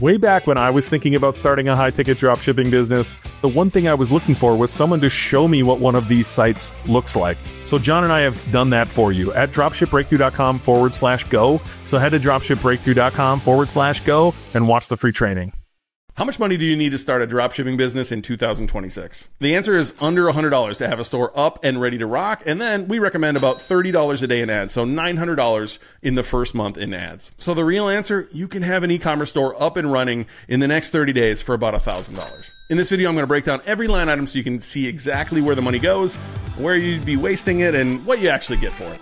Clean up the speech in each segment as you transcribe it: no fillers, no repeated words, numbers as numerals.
Way back when I was thinking about starting a high-ticket dropshipping business, the one thing I was looking for was someone to show me what one of these sites looks like. So John and I have done that for you at dropshipbreakthrough.com/go. So head to dropshipbreakthrough.com/go and watch the free training. How much money do you need to start a dropshipping business in 2026? The answer is under $100 to have a store up and ready to rock. And then we recommend about $30 a day in ads. So $900 in the first month in ads. So the real answer, you can have an e-commerce store up and running in the next 30 days for about $1,000. In this video, I'm going to break down every line item so you can see exactly where the money goes, where you'd be wasting it, and what you actually get for it.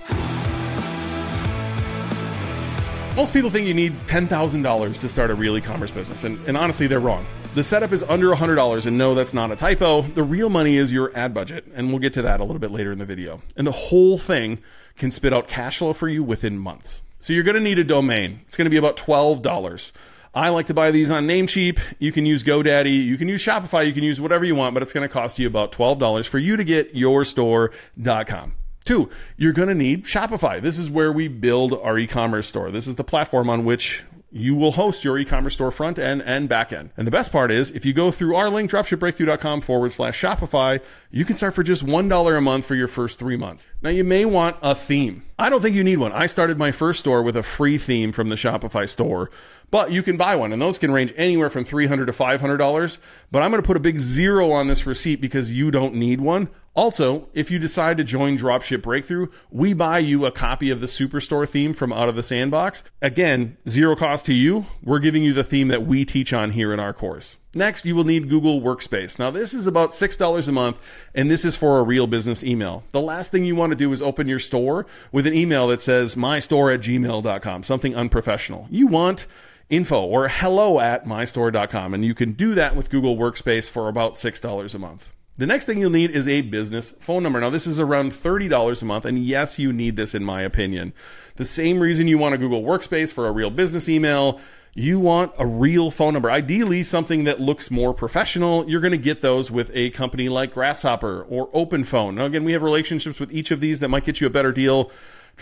Most people think you need $10,000 to start a real e-commerce business, and honestly, they're wrong. The setup is under $100, and no, that's not a typo. The real money is your ad budget, and we'll get to that a little bit later in the video. And the whole thing can spit out cash flow for you within months. So you're going to need a domain. It's going to be about $12. I like to buy these on Namecheap. You can use GoDaddy. You can use Shopify. You can use whatever you want, but it's going to cost you about $12 for you to get yourstore.com. 2, you're going to need Shopify. This is where we build our e-commerce store. This is the platform on which you will host your e-commerce store front end and back end. And the best part is if you go through our link, dropshipbreakthrough.com/Shopify, you can start for just $1 a month for your first 3 months. Now you may want a theme. I don't think you need one. I started my first store with a free theme from the Shopify store, but you can buy one, and those can range anywhere from $300 to $500. But I'm going to put a big 0 on this receipt because you don't need one. Also, if you decide to join Dropship Breakthrough, we buy you a copy of the Superstore theme from Out of the Sandbox. Again, 0 cost to you. We're giving you the theme that we teach on here in our course. Next, you will need Google Workspace. Now, this is about $6 a month, and this is for a real business email. The last thing you want to do is open your store with an email that says mystore@gmail.com, something unprofessional. You want info or hello@mystore.com, and you can do that with Google Workspace for about $6 a month. The next thing you'll need is a business phone number. Now, this is around $30 a month, and yes, you need this in my opinion. The same reason you want a Google Workspace for a real business email, you want a real phone number. Ideally, something that looks more professional. You're going to get those with a company like Grasshopper or OpenPhone. Now, again, we have relationships with each of these that might get you a better deal.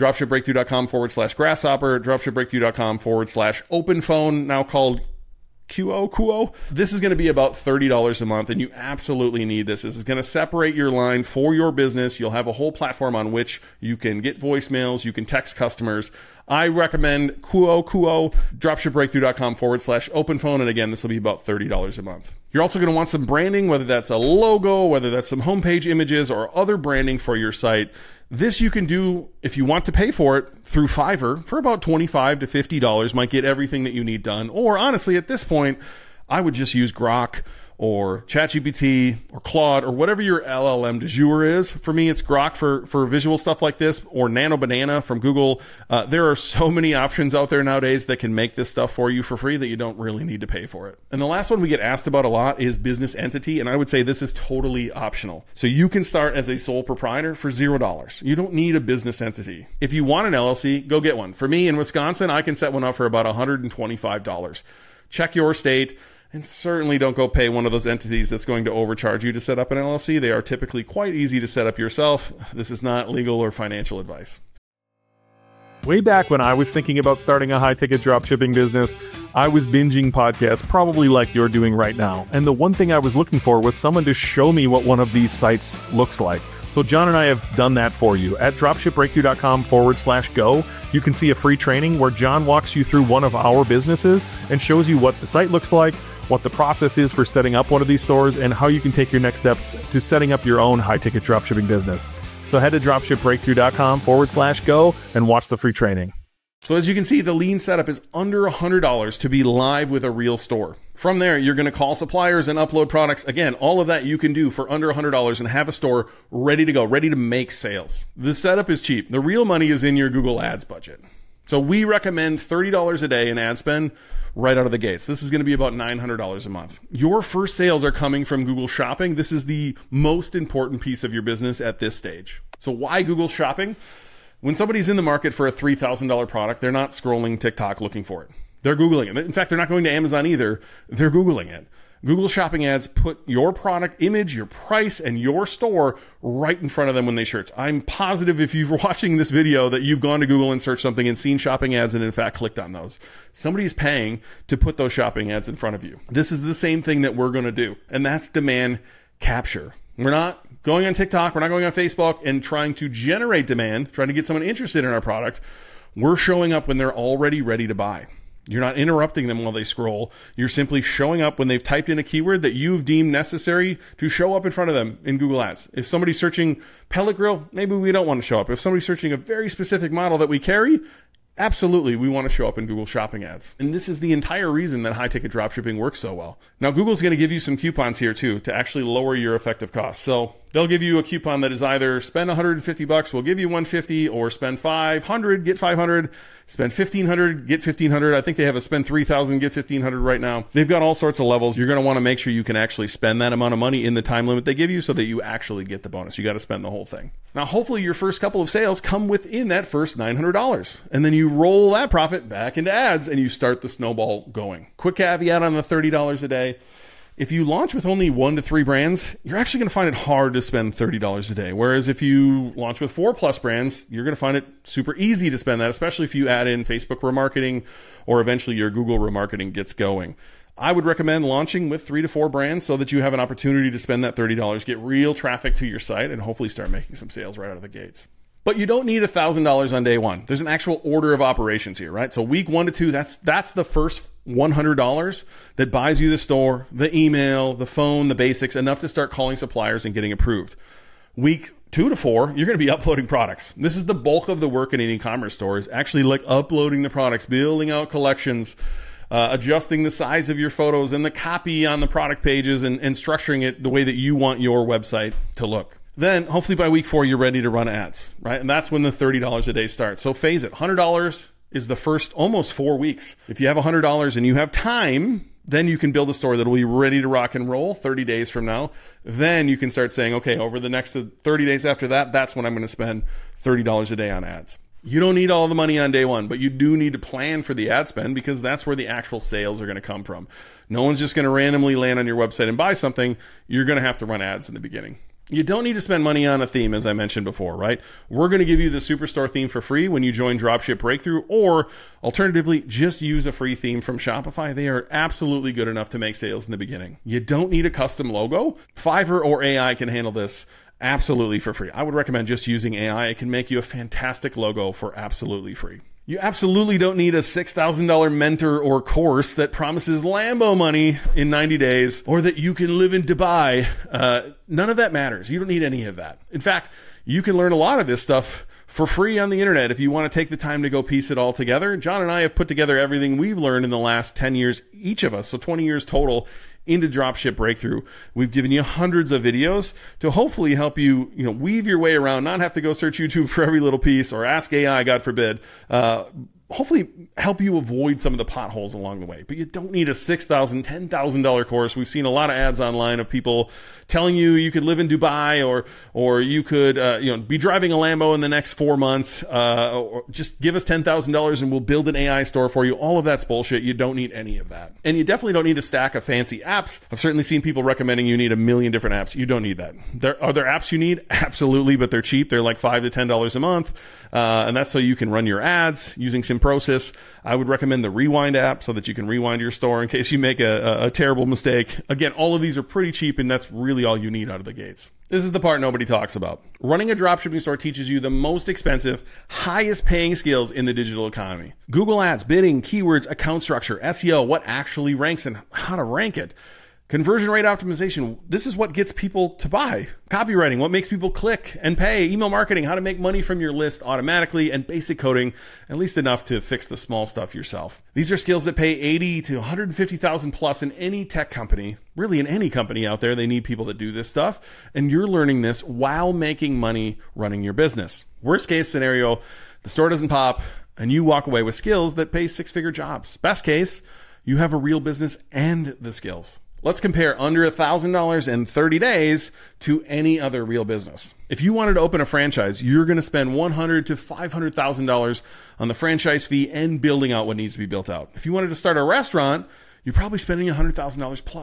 Dropshipbreakthrough.com/Grasshopper, dropshipbreakthrough.com/OpenPhone, now called Kuo. This is going to be about $30 a month, and you absolutely need this. This is going to separate your line for your business. You'll have a whole platform on which you can get voicemails, you can text customers. I recommend Kuo, dropshipbreakthrough.com/OpenPhone, and again, this will be about $30 a month. You're also going to want some branding, whether that's a logo, whether that's some homepage images, or other branding for your site. This you can do, if you want to pay for it, through Fiverr for about $25 to $50, might get everything that you need done. Or honestly, at this point, I would just use Grok or ChatGPT or Claude or whatever your LLM du jour is. For me, it's Grok for visual stuff like this, or Nano Banana from Google. There are so many options out there nowadays that can make this stuff for you for free that you don't really need to pay for it. And the last one we get asked about a lot is business entity, and I would say this is totally optional. So you can start as a sole proprietor for $0. You don't need a business entity. If you want an LLC, go get one. For me in Wisconsin, I can set one up for about $125. Check your state. And certainly don't go pay one of those entities that's going to overcharge you to set up an LLC. They are typically quite easy to set up yourself. This is not legal or financial advice. Way back when I was thinking about starting a high-ticket dropshipping business, I was binging podcasts probably like you're doing right now. And the one thing I was looking for was someone to show me what one of these sites looks like. So John and I have done that for you. At dropshipbreakthrough.com/go, you can see a free training where John walks you through one of our businesses and shows you what the site looks like, what the process is for setting up one of these stores, and how you can take your next steps to setting up your own high-ticket dropshipping business. So head to dropshipbreakthrough.com/go and watch the free training. So as you can see, the lean setup is under $100 to be live with a real store. From there, you're going to call suppliers and upload products. Again, all of that you can do for under $100 and have a store ready to go, ready to make sales. The setup is cheap. The real money is in your Google Ads budget. So we recommend $30 a day in ad spend right out of the gates. This is going to be about $900 a month. Your first sales are coming from Google Shopping. This is the most important piece of your business at this stage. So why Google Shopping? When somebody's in the market for a $3,000 product, they're not scrolling TikTok looking for it. They're Googling it. In fact, they're not going to Amazon either. They're Googling it. Google Shopping Ads put your product image, your price, and your store right in front of them when they search. I'm positive if you're watching this video that you've gone to Google and searched something and seen shopping ads and in fact clicked on those. Somebody is paying to put those shopping ads in front of you. This is the same thing that we're going to do, and that's demand capture. We're not going on TikTok, we're not going on Facebook and trying to generate demand, trying to get someone interested in our product. We're showing up when they're already ready to buy. You're not interrupting them while they scroll. You're simply showing up when they've typed in a keyword that you've deemed necessary to show up in front of them in Google Ads. If somebody's searching pellet grill, maybe we don't want to show up. If somebody's searching a very specific model that we carry, absolutely, we want to show up in Google Shopping Ads. And this is the entire reason that high-ticket dropshipping works so well. Now, Google's going to give you some coupons here too to actually lower your effective cost. So they'll give you a coupon that is either spend $150, we'll give you $150, or spend $500, get $500, spend $1,500, get $1,500. I think they have a spend $3,000, get $1,500 right now. They've got all sorts of levels. You're going to want to make sure you can actually spend that amount of money in the time limit they give you so that you actually get the bonus. You got to spend the whole thing. Now, hopefully your first couple of sales come within that first $900. And then you roll that profit back into ads and you start the snowball going. Quick caveat on the $30 a day. If you launch with only 1 to 3 brands, you're actually going to find it hard to spend $30 a day. Whereas if you launch with 4+ brands, you're going to find it super easy to spend that, especially if you add in Facebook remarketing or eventually your Google remarketing gets going. I would recommend launching with 3 to 4 brands so that you have an opportunity to spend that $30, get real traffic to your site, and hopefully start making some sales right out of the gates. But you don't need $1,000 on day one. There's an actual order of operations here, right? So week 1 to 2, that's the first $100 that buys you the store, the email, the phone, the basics, enough to start calling suppliers and getting approved. Week 2 to 4, you're going to be uploading products. This is the bulk of the work in an e-commerce store, is actually like uploading the products, building out collections, adjusting the size of your photos and the copy on the product pages and structuring it the way that you want your website to look. Then hopefully by week 4, you're ready to run ads, right? And that's when the $30 a day starts. So phase it. $100 is the first almost 4 weeks. If you have $100 and you have time, then you can build a store that'll be ready to rock and roll 30 days from now. Then you can start saying, okay, over the next 30 days after that, that's when I'm going to spend $30 a day on ads. You don't need all the money on day one, but you do need to plan for the ad spend because that's where the actual sales are going to come from. No one's just going to randomly land on your website and buy something. You're going to have to run ads in the beginning. You don't need to spend money on a theme, as I mentioned before, right? We're going to give you the Superstore theme for free when you join Dropship Breakthrough, or alternatively, just use a free theme from Shopify. They are absolutely good enough to make sales in the beginning. You don't need a custom logo. Fiverr or AI can handle this absolutely for free. I would recommend just using AI. It can make you a fantastic logo for absolutely free. You absolutely don't need a $6,000 mentor or course that promises Lambo money in 90 days or that you can live in Dubai. None of that matters. You don't need any of that. In fact, you can learn a lot of this stuff for free on the internet if you want to take the time to go piece it all together. John and I have put together everything we've learned in the last 10 years, each of us, so 20 years total, into Dropship Breakthrough. We've given you hundreds of videos to hopefully help you, weave your way around, not have to go search YouTube for every little piece or ask AI, God forbid. Hopefully help you avoid some of the potholes along the way. But you don't need a $6,000, $10,000 course. We've seen a lot of ads online of people telling you you could live in Dubai or you could be driving a Lambo in the next 4 months. Or just give us $10,000 and we'll build an AI store for you. All of that's bullshit. You don't need any of that. And you definitely don't need a stack of fancy apps. I've certainly seen people recommending you need a million different apps. You don't need that. Are there apps you need? Absolutely, but they're cheap. They're like $5 to $10 a month. And that's so you can run your ads using Simprosys. I would recommend the Rewind app so that you can rewind your store in case you make a terrible mistake. Again, all of these are pretty cheap, and that's really all you need out of the gates. This is the part nobody talks about. Running a dropshipping store teaches you the most expensive, highest paying skills in the digital economy. Google Ads, bidding, keywords, account structure, SEO, what actually ranks and how to rank it. Conversion rate optimization, this is what gets people to buy. Copywriting, what makes people click and pay. Email marketing, how to make money from your list automatically. And basic coding, at least enough to fix the small stuff yourself. These are skills that pay $80,000 to $150,000 plus in any tech company. Really in any company out there, they need people that do this stuff. And you're learning this while making money running your business. Worst case scenario, the store doesn't pop and you walk away with skills that pay 6-figure jobs. Best case, you have a real business and the skills. Let's compare under $1,000 in 30 days to any other real business. If you wanted to open a franchise, you're going to spend $100,000 to $500,000 on the franchise fee and building out what needs to be built out. If you wanted to start a restaurant, you're probably spending $100,000 plus.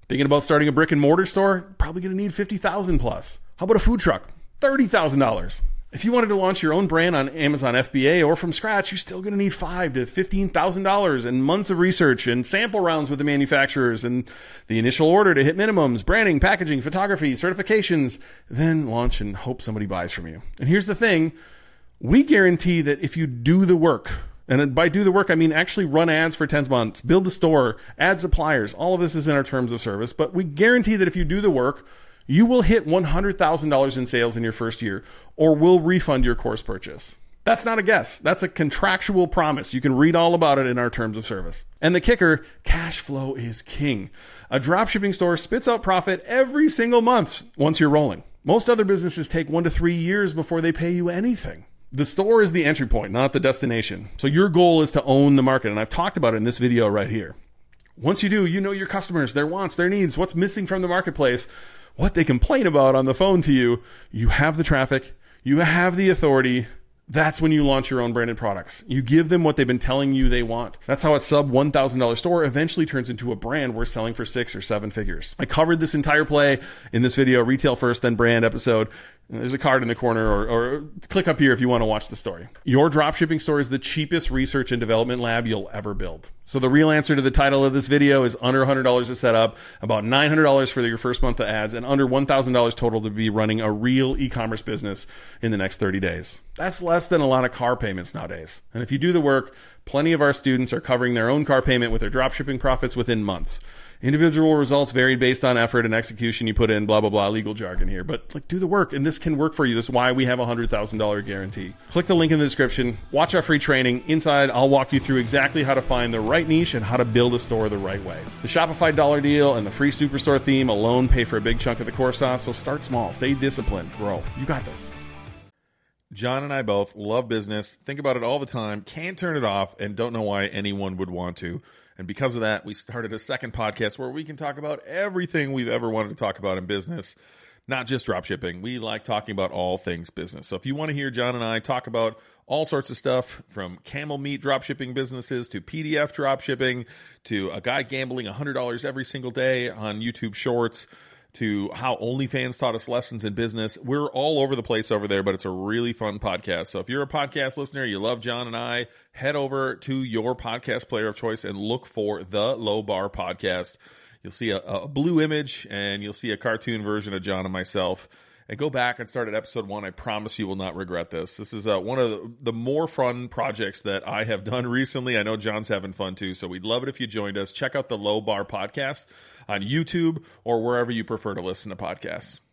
Thinking about starting a brick and mortar store? Probably going to need $50,000 plus. How about a food truck? $30,000. If you wanted to launch your own brand on Amazon FBA or from scratch, you're still going to need $5,000 to $15,000 and months of research and sample rounds with the manufacturers and the initial order to hit minimums, branding, packaging, photography, certifications, then launch and hope somebody buys from you. And here's the thing. We guarantee that if you do the work, and by do the work, I mean actually run ads for 10 months, build the store, add suppliers, all of this is in our terms of service, but we guarantee that if you do the work, you will hit $100,000 in sales in your first year, or we'll refund your course purchase. That's not a guess. That's a contractual promise. You can read all about it in our terms of service. And the kicker, cash flow is king. A dropshipping store spits out profit every single month once you're rolling. Most other businesses take 1 to 3 years before they pay you anything. The store is the entry point, not the destination. So your goal is to own the market. And I've talked about it in this video right here. Once you do, you know your customers, their wants, their needs, what's missing from the marketplace, what they complain about on the phone to you. You have the traffic, you have the authority. That's when you launch your own branded products. You give them what they've been telling you they want. That's how a sub $1,000 store eventually turns into a brand we're selling for 6 or 7 figures. I covered this entire play in this video, Retail First, Then Brand episode. There's a card in the corner, or click up here if you want to watch the story. Your dropshipping store is the cheapest research and development lab you'll ever build. So the real answer to the title of this video is under $100 to set up, about $900 for your first month of ads, and under $1,000 total to be running a real e-commerce business in the next 30 days. That's less than a lot of car payments nowadays. And if you do the work, plenty of our students are covering their own car payment with their dropshipping profits within months. Individual results varied based on effort and execution you put in, blah, blah, blah, legal jargon here. But do the work, and this can work for you. That's why we have a $100,000 guarantee. Click the link in the description. Watch our free training. Inside, I'll walk you through exactly how to find the right niche and how to build a store the right way. The Shopify dollar deal and the free Superstore theme alone pay for a big chunk of the course cost, so start small. Stay disciplined. Grow. You got this. John and I both love business, think about it all the time, can't turn it off, and don't know why anyone would want to. And because of that, we started a second podcast where we can talk about everything we've ever wanted to talk about in business, not just dropshipping. We like talking about all things business. So if you want to hear John and I talk about all sorts of stuff, from camel meat dropshipping businesses to PDF dropshipping to a guy gambling $100 every single day on YouTube Shorts, to how OnlyFans taught us lessons in business. We're all over the place over there, but it's a really fun podcast. So if you're a podcast listener, you love John and I, head over to your podcast player of choice and look for the Low Bar Podcast. You'll see a blue image and you'll see a cartoon version of John and myself. And go back and start at episode 1. I promise you will not regret this. This is one of the more fun projects that I have done recently. I know John's having fun too, so we'd love it if you joined us. Check out the Low Bar Podcast on YouTube or wherever you prefer to listen to podcasts.